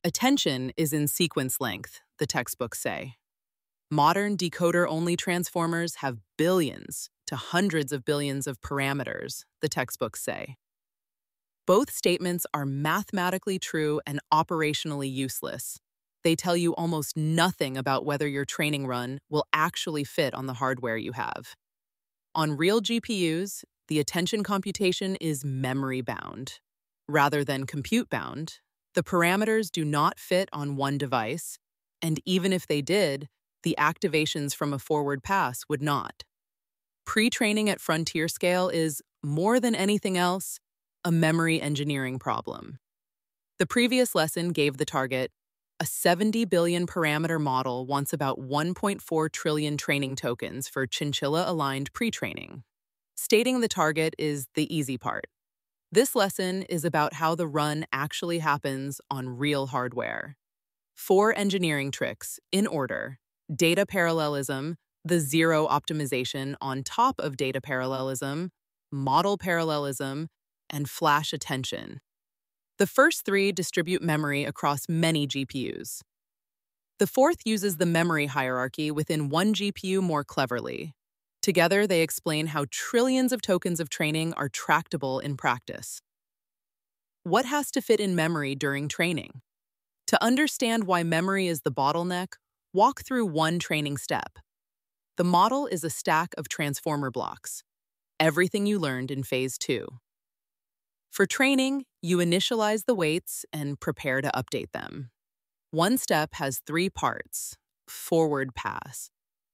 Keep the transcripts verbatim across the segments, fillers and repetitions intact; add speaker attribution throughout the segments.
Speaker 1: Attention is in sequence length, the textbooks say. Modern decoder-only transformers have billions to hundreds of billions of parameters, the textbooks say. Both statements are mathematically true and operationally useless. They tell you almost nothing about whether your training run will actually fit on the hardware you have. On real G P Us, the attention computation is memory-bound. Rather than compute-bound, the parameters do not fit on one device, and even if they did, the activations from a forward pass would not. Pre-training at frontier scale is, more than anything else, a memory engineering problem. The previous lesson gave the target. A seventy billion parameter model wants about one point four trillion training tokens for chinchilla-aligned pre-training. Stating the target is the easy part. This lesson is about how the run actually happens on real hardware. Four engineering tricks, in order: data parallelism, the zero optimization on top of data parallelism, model parallelism, and flash attention. The first three distribute memory across many G P Us. The fourth uses the memory hierarchy within one G P U more cleverly. Together, they explain how trillions of tokens of training are tractable in practice. What has to fit in memory during training? To understand why memory is the bottleneck, walk through one training step. The model is a stack of transformer blocks, everything you learned in phase two. For training, you initialize the weights and prepare to update them. One step has three parts: forward pass.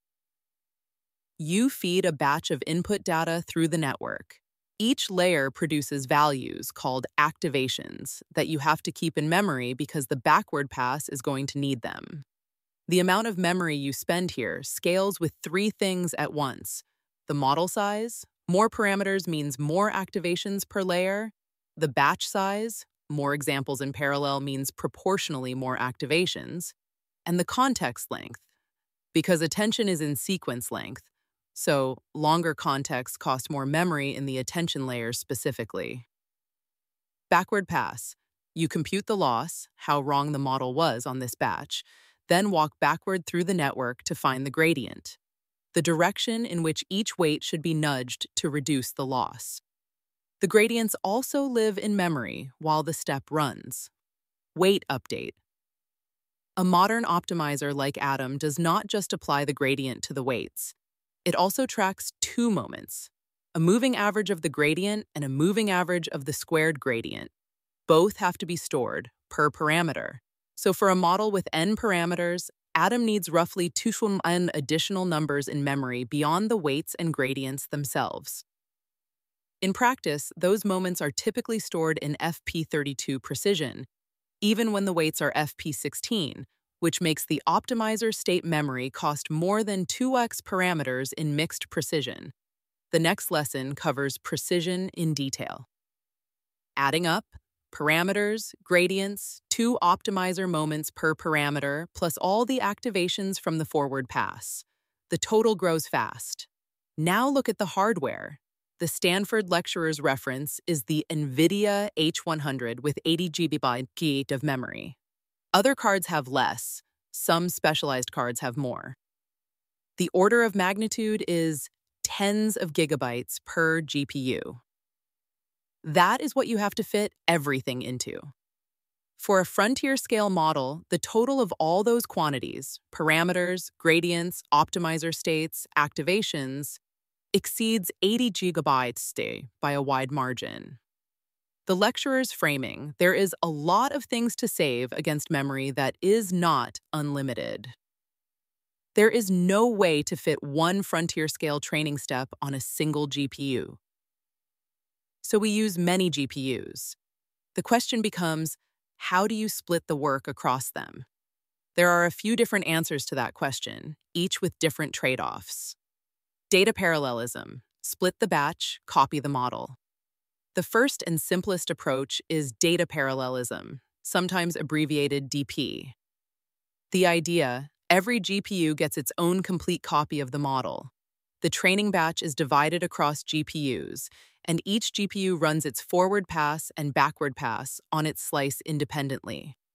Speaker 1: You feed a batch of input data through the network. Each layer produces values called activations that you have to keep in memory because the backward pass is going to need them. The amount of memory you spend here scales with three things at once: the model size, more parameters means more activations per layer; the batch size, more examples in parallel means proportionally more activations; and the context length, because attention is in sequence length, so longer contexts cost more memory in the attention layer specifically. Backward pass. You compute the loss, how wrong the model was on this batch, then walk backward through the network to find the gradient, the direction in which each weight should be nudged to reduce the loss. The gradients also live in memory while the step runs. Weight update. A modern optimizer like Atom does not just apply the gradient to the weights. It also tracks two moments: a moving average of the gradient and a moving average of the squared gradient. Both have to be stored per parameter. So for a model with n parameters, Atom needs roughly two n additional numbers in memory beyond the weights and gradients themselves. In practice, those moments are typically stored in F P thirty-two precision, even when the weights are F P sixteen, which makes the optimizer state memory cost more than two x parameters in mixed precision. The next lesson covers precision in detail. Adding up, parameters, gradients, two optimizer moments per parameter, plus all the activations from the forward pass. The total grows fast. Now look at the hardware. The Stanford lecturer's reference is the NVIDIA H one hundred with eighty gigabytes of memory. Other cards have less. Some specialized cards have more. The order of magnitude is tens of gigabytes per G P U. That is what you have to fit everything into. For a frontier-scale model, the total of all those quantities, parameters, gradients, optimizer states, activations, exceeds eighty gigabytes by a wide margin. The lecturer's framing: there is a lot of things to save against memory that is not unlimited. There is no way to fit one frontier-scale training step on a single G P U. So we use many G P Us. The question becomes, how do you split the work across them? There are a few different answers to that question, each with different trade-offs. Data parallelism. Split the batch, copy the model. The first and simplest approach is data parallelism, sometimes abbreviated D P. The idea: every G P U gets its own complete copy of the model. The training batch is divided across G P Us, and each G P U runs its forward pass and backward pass on its slice independently.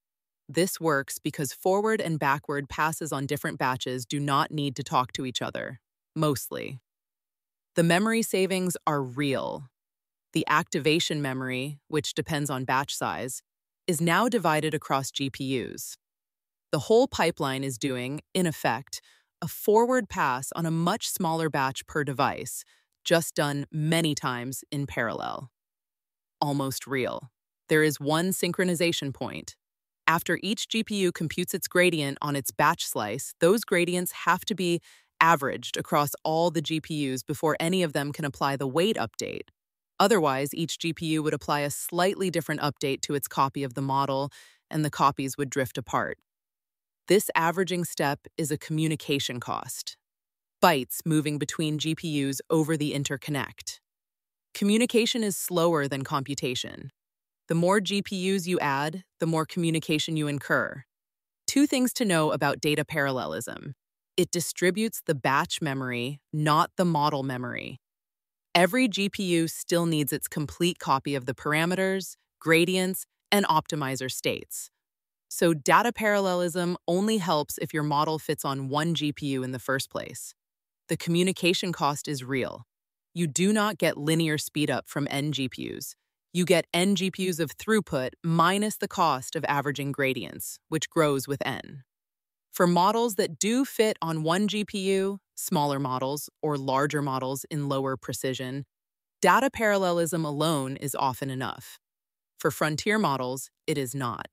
Speaker 1: This works because forward and backward passes on different batches do not need to talk to each other, mostly. The memory savings are real. The activation memory, which depends on batch size, is now divided across G P Us. The whole pipeline is doing, in effect, a forward pass on a much smaller batch per device, just done many times in parallel. Almost real. There is one synchronization point. After each G P U computes its gradient on its batch slice, those gradients have to be averaged across all the G P Us before any of them can apply the weight update. Otherwise, each G P U would apply a slightly different update to its copy of the model, and the copies would drift apart. This averaging step is a communication cost. Bytes moving between G P Us over the interconnect. Communication is slower than computation. The more G P Us you add, the more communication you incur. Two things to know about data parallelism. It distributes the batch memory, not the model memory. Every G P U still needs its complete copy of the parameters, gradients, and optimizer states. So data parallelism only helps if your model fits on one G P U in the first place. The communication cost is real. You do not get linear speedup from N G P Us. You get N G P Us of throughput minus the cost of averaging gradients, which grows with N. For models that do fit on one G P U, smaller models, or larger models in lower precision, data parallelism alone is often enough. For frontier models, it is not.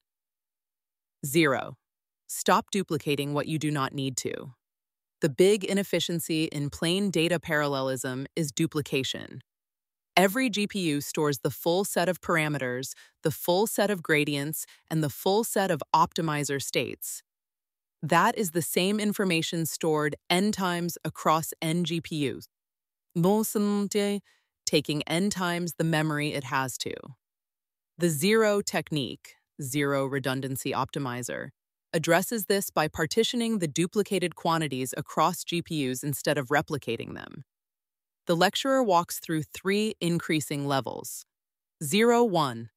Speaker 1: Zero. Stop duplicating what you do not need to. The big inefficiency in plain data parallelism is duplication. Every G P U stores the full set of parameters, the full set of gradients, and the full set of optimizer states. That is the same information stored n times across n G P Us, taking n times the memory it has to. The zero technique, zero redundancy optimizer, addresses this by partitioning the duplicated quantities across G P Us instead of replicating them. The lecturer walks through three increasing levels. Zero one.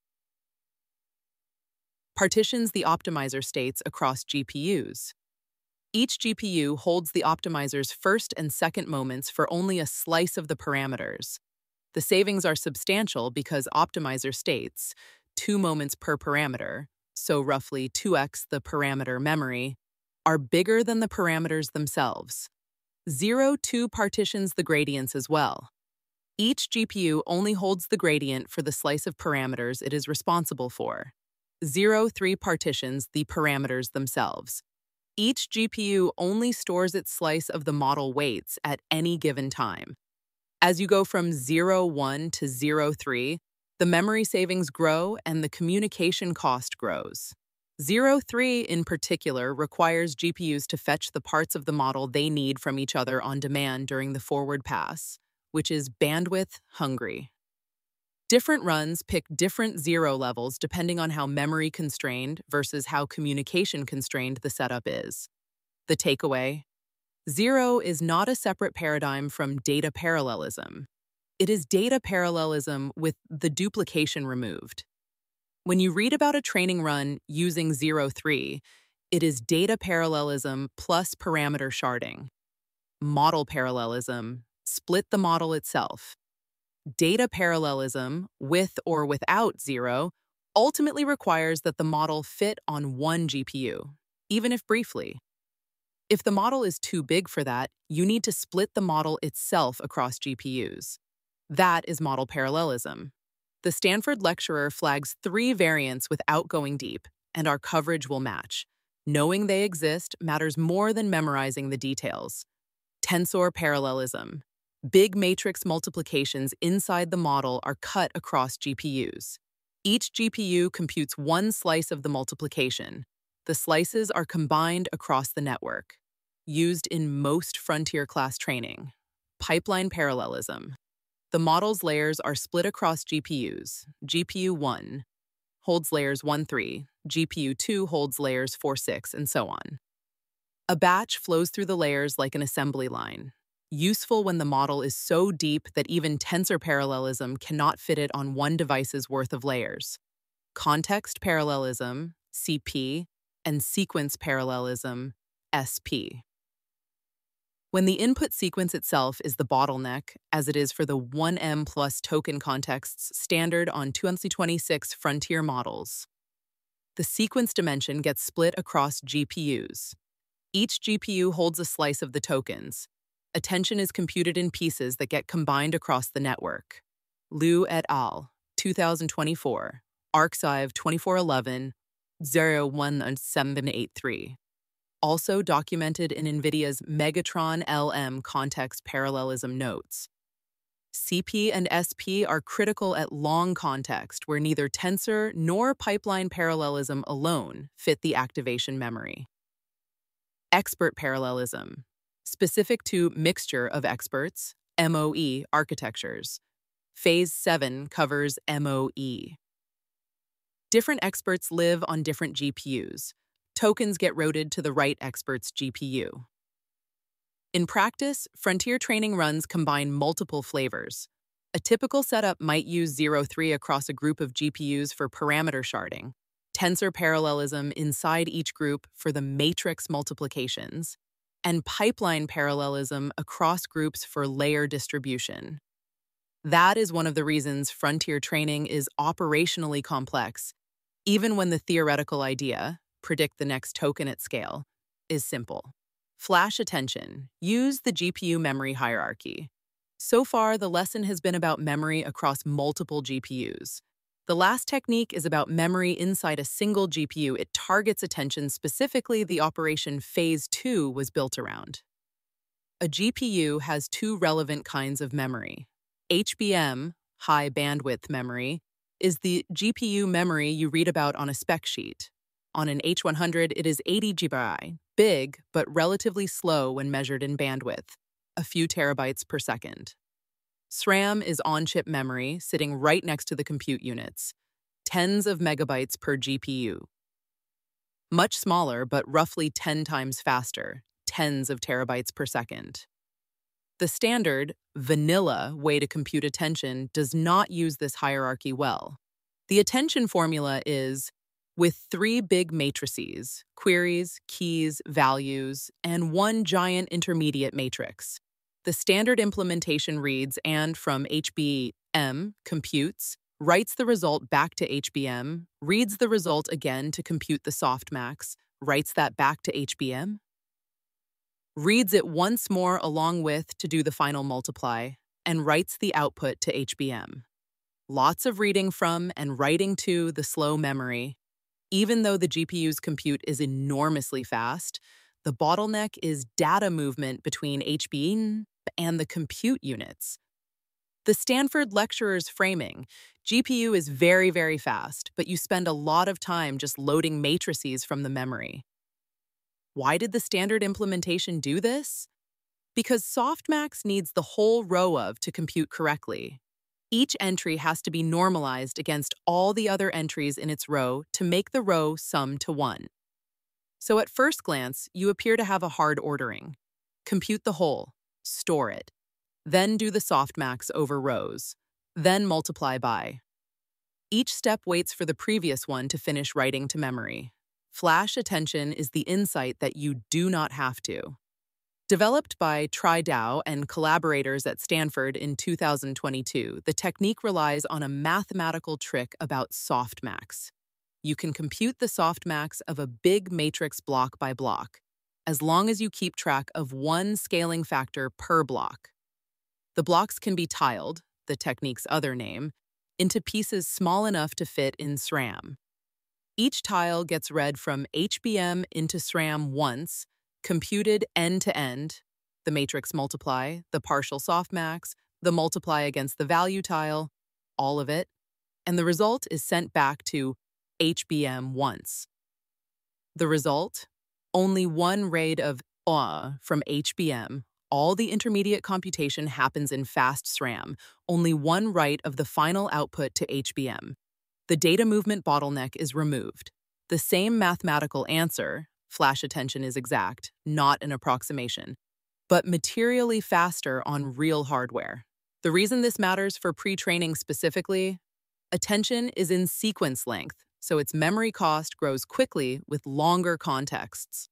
Speaker 1: Partitions the optimizer states across G P Us. Each G P U holds the optimizer's first and second moments for only a slice of the parameters. The savings are substantial because optimizer states, two moments per parameter, so roughly two x the parameter memory, are bigger than the parameters themselves. Zero two partitions the gradients as well. Each G P U only holds the gradient for the slice of parameters it is responsible for. Zero three partitions the parameters themselves. Each G P U only stores its slice of the model weights at any given time. As you go from zero one to zero three, the memory savings grow and the communication cost grows. Zero three in particular requires G P Us to fetch the parts of the model they need from each other on demand during the forward pass, which is bandwidth hungry. Different runs pick different zero levels depending on how memory constrained versus how communication constrained the setup is. The takeaway: zero is not a separate paradigm from data parallelism. It is data parallelism with the duplication removed. When you read about a training run using zero three, it is data parallelism plus parameter sharding. Model parallelism: split the model itself. Data parallelism, with or without zero, ultimately requires that the model fit on one G P U, even if briefly. If the model is too big for that, you need to split the model itself across G P Us. That is model parallelism. The Stanford lecturer flags three variants without going deep, and our coverage will match. Knowing they exist matters more than memorizing the details. Tensor parallelism. Big matrix multiplications inside the model are cut across G P Us. Each G P U computes one slice of the multiplication. The slices are combined across the network. Used in most frontier-class training. Pipeline parallelism. The model's layers are split across G P Us. G P U one holds layers one three, G P U two holds layers four six, and so on. A batch flows through the layers like an assembly line. Useful when the model is so deep that even tensor parallelism cannot fit it on one device's worth of layers. Context parallelism, C P, and sequence parallelism, S P. When the input sequence itself is the bottleneck, as it is for the one M plus token contexts standard on twenty twenty-six Frontier models, the sequence dimension gets split across G P Us. Each G P U holds a slice of the tokens. Attention is computed in pieces that get combined across the network. Liu et al., two thousand twenty-four, arXiv twenty-four eleven, zero one seven eight three. Also documented in NVIDIA's Megatron L M context parallelism notes. C P and S P are critical at long context where neither tensor nor pipeline parallelism alone fit the activation memory. Expert parallelism, specific to mixture of experts, M O E architectures. Phase seven covers M O E. Different experts live on different G P Us. Tokens get routed to the right expert's G P U. In practice, frontier training runs combine multiple flavors. A typical setup might use zero three across a group of G P Us for parameter sharding, tensor parallelism inside each group for the matrix multiplications, and pipeline parallelism across groups for layer distribution. That is one of the reasons frontier training is operationally complex, even when the theoretical idea, predict the next token at scale, is simple. Flash attention, use the G P U memory hierarchy. So far, the lesson has been about memory across multiple G P Us. The last technique is about memory inside a single G P U. It targets attention specifically the operation phase two was built around. A G P U has two relevant kinds of memory. H B M, high bandwidth memory, is the G P U memory you read about on a spec sheet. On an H one hundred, it is eighty gigabytes, big but relatively slow when measured in bandwidth, a few terabytes per second. SRAM is on-chip memory sitting right next to the compute units, tens of megabytes per G P U. Much smaller, but roughly ten times faster, tens of terabytes per second. The standard, vanilla way to compute attention does not use this hierarchy well. The attention formula is, with three big matrices, queries, keys, values, and one giant intermediate matrix. The standard implementation reads and from H B M, computes, writes the result back to H B M, reads the result again to compute the softmax, writes that back to H B M, reads it once more along with to do the final multiply, and writes the output to H B M. Lots of reading from and writing to the slow memory. Even though the G P U's compute is enormously fast, the bottleneck is data movement between H B M and the compute units. The Stanford lecturer's framing, G P U is very, very fast, but you spend a lot of time just loading matrices from the memory. Why did the standard implementation do this? Because softmax needs the whole row of to compute correctly. Each entry has to be normalized against all the other entries in its row to make the row sum to one. So at first glance, you appear to have a hard ordering. Compute the whole, store it, then do the softmax over rows, then multiply by. Each step waits for the previous one to finish writing to memory. Flash attention is the insight that you do not have to. Developed by Tri Dao and collaborators at Stanford in two thousand twenty-two, the technique relies on a mathematical trick about softmax. You can compute the softmax of a big matrix block by block, as long as you keep track of one scaling factor per block. The blocks can be tiled, the technique's other name, into pieces small enough to fit in SRAM. Each tile gets read from H B M into SRAM once, computed end-to-end, the matrix multiply, the partial softmax, the multiply against the value tile, all of it, and the result is sent back to H B M once. The result? Only one RAID of uh from H B M. All the intermediate computation happens in fast SRAM, only one write of the final output to H B M. The data movement bottleneck is removed. The same mathematical answer, flash attention is exact, not an approximation, but materially faster on real hardware. The reason this matters for pre-training specifically, attention is in sequence length, so its memory cost grows quickly with longer contexts.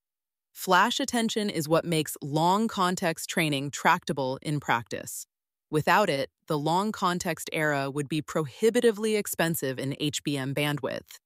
Speaker 1: Flash attention is what makes long context training tractable in practice. Without it, the long context era would be prohibitively expensive in H B M bandwidth.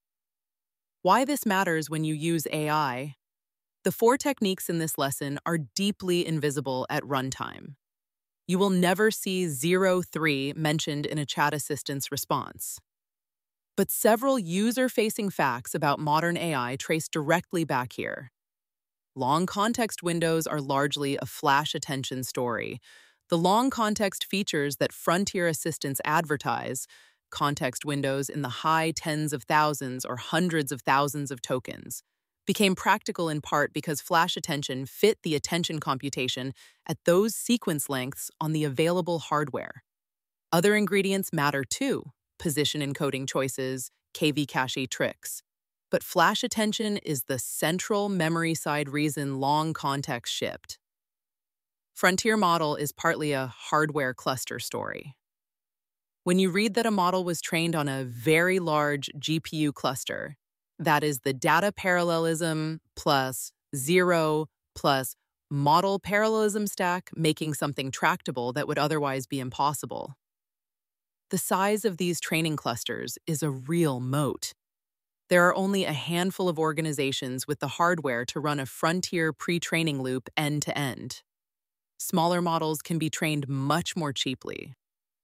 Speaker 1: Why this matters when you use A I? The four techniques in this lesson are deeply invisible at runtime. You will never see zero three mentioned in a chat assistant's response. But several user-facing facts about modern A I trace directly back here. Long context windows are largely a flash attention story. The long context features that frontier assistants advertise, context windows in the high tens of thousands or hundreds of thousands of tokens, became practical in part because flash attention fit the attention computation at those sequence lengths on the available hardware. Other ingredients matter too, position encoding choices, K V cache tricks. But flash attention is the central memory side reason long context shipped. Frontier model is partly a hardware cluster story. When you read that a model was trained on a very large G P U cluster, that is the data parallelism plus zero plus model parallelism stack making something tractable that would otherwise be impossible. The size of these training clusters is a real moat. There are only a handful of organizations with the hardware to run a frontier pre-training loop end-to-end. Smaller models can be trained much more cheaply.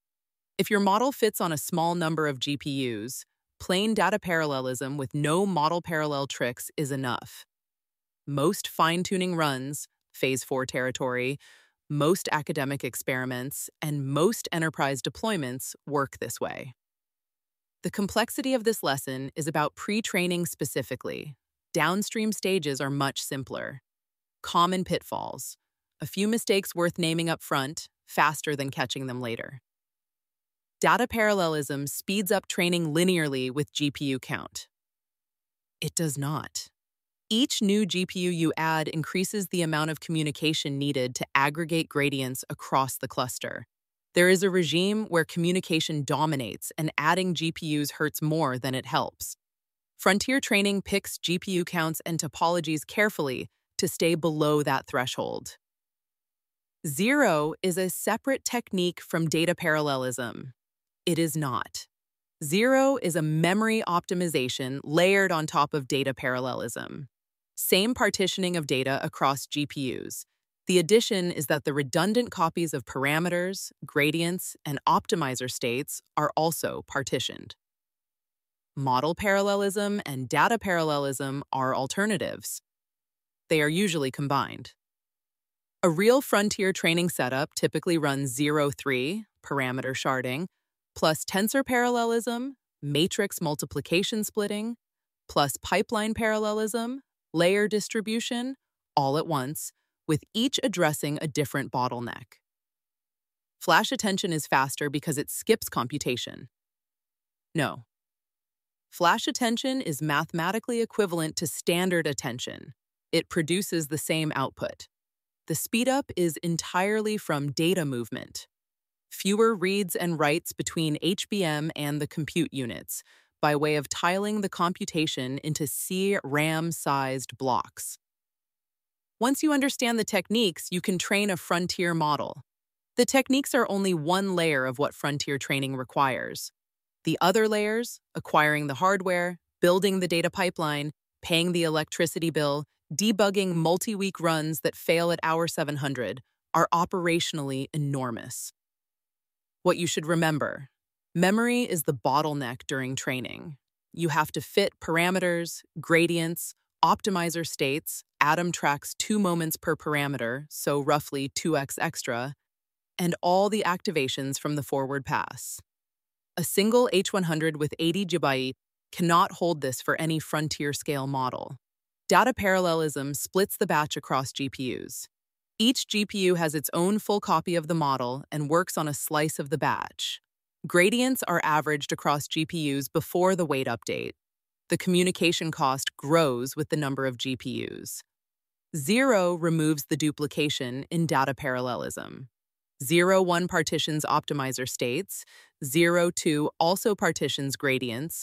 Speaker 1: If your model fits on a small number of G P Us, plain data parallelism with no model parallel tricks is enough. Most fine-tuning runs, phase four territory, most academic experiments, and most enterprise deployments work this way. The complexity of this lesson is about pre-training specifically. Downstream stages are much simpler. Common pitfalls. A few mistakes worth naming up front, faster than catching them later. Data parallelism speeds up training linearly with G P U count. It does not. Each new G P U you add increases the amount of communication needed to aggregate gradients across the cluster. There is a regime where communication dominates and adding G P Us hurts more than it helps. Frontier training picks G P U counts and topologies carefully to stay below that threshold. Zero is a separate technique from data parallelism. It is not. Zero is a memory optimization layered on top of data parallelism. Same partitioning of data across G P Us. The addition is that the redundant copies of parameters, gradients, and optimizer states are also partitioned. Model parallelism and data parallelism are alternatives. They are usually combined. A real frontier training setup typically runs zero three, parameter sharding, plus tensor parallelism, matrix multiplication splitting, plus pipeline parallelism, layer distribution, all at once, with each addressing a different bottleneck. Flash attention is faster because it skips computation. No. Flash attention is mathematically equivalent to standard attention. It produces the same output. The speedup is entirely from data movement. Fewer reads and writes between H B M and the compute units by way of tiling the computation into C RAM-sized blocks. Once you understand the techniques, you can train a frontier model. The techniques are only one layer of what frontier training requires. The other layers, acquiring the hardware, building the data pipeline, paying the electricity bill, debugging multi-week runs that fail at hour seven hundred, are operationally enormous. What you should remember: memory is the bottleneck during training. You have to fit parameters, gradients, optimizer states, Atom tracks two moments per parameter, so roughly two x extra, and all the activations from the forward pass. A single H one hundred with eighty gigabytes cannot hold this for any frontier-scale model. Data parallelism splits the batch across G P Us. Each G P U has its own full copy of the model and works on a slice of the batch. Gradients are averaged across G P Us before the weight update. The communication cost grows with the number of G P Us. Zero removes the duplication in data parallelism. Zero one partitions optimizer states. Zero two also partitions gradients.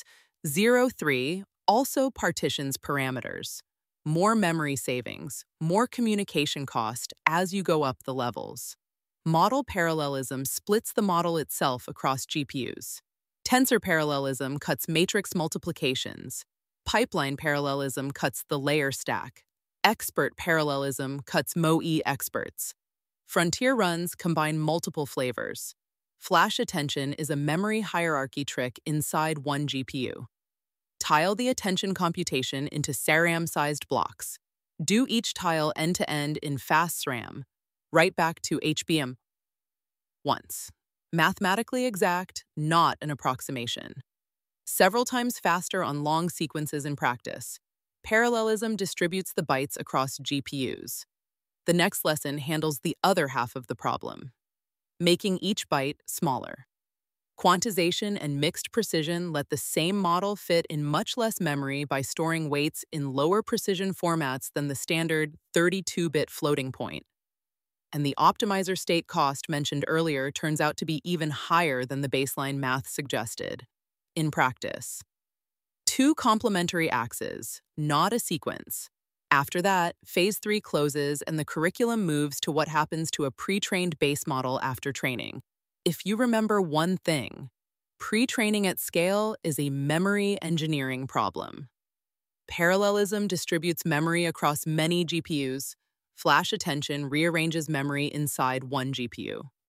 Speaker 1: zero three also partitions parameters. More memory savings, more communication cost as you go up the levels. Model parallelism splits the model itself across G P Us. Tensor parallelism cuts matrix multiplications. Pipeline parallelism cuts the layer stack. Expert parallelism cuts M O E experts. Frontier runs combine multiple flavors. Flash attention is a memory hierarchy trick inside one G P U. Tile the attention computation into S R A M-sized blocks. Do each tile end-to-end in fast S R A M. Write back to H B M once. Mathematically exact, not an approximation. Several times faster on long sequences in practice. Parallelism distributes the bytes across G P Us. The next lesson handles the other half of the problem, making each byte smaller. Quantization and mixed precision let the same model fit in much less memory by storing weights in lower precision formats than the standard thirty-two bit floating point. And the optimizer state cost mentioned earlier turns out to be even higher than the baseline math suggested. In practice, two complementary axes, not a sequence. After that, phase three closes and the curriculum moves to what happens to a pre-trained base model after training. If you remember one thing, pre-training at scale is a memory engineering problem. Parallelism distributes memory across many G P Us. Flash attention rearranges memory inside one G P U.